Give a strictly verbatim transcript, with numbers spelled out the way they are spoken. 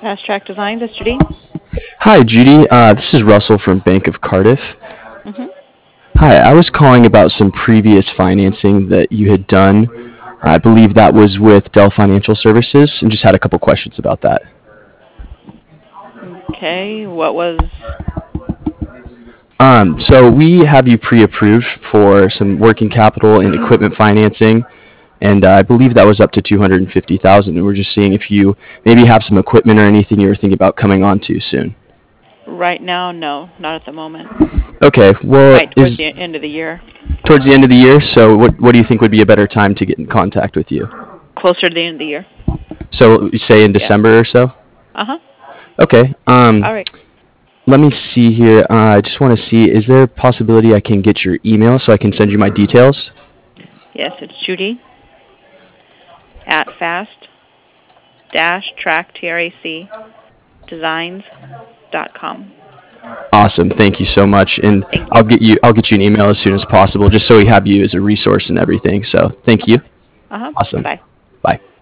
Fast Track Design, this is Judy. Hi, Judy. Uh, this is Russell from Bank of Cardiff. hmm Hi, I was calling about some previous financing that you had done. I believe that was with Dell Financial Services, and just had a couple questions about that. Okay, what was, Um, so we have you pre-approved for some working capital and equipment financing, and uh, I believe that was up to two hundred fifty thousand dollars. And we're just seeing if you maybe have some equipment or anything you were thinking about coming on to soon. right now? No, not at the moment. Okay, well, Right towards is the end of the year. towards the end of the year. So what what do you think would be a better time to get in contact with you? Closer to the end of the year. So you say in Yeah. December or so? Uh-huh. Okay. Um, All right. let me see here. Uh, I just want to see, is there a possibility I can get your email so I can send you my details? Yes, it's Judy at fast dash track, T R A C, designs dot com. Awesome. Thank you so much. And Thank you. I'll get you I'll get you an email as soon as possible just so we have you as a resource and everything. So, thank you. Uh-huh. Awesome. Bye. Bye.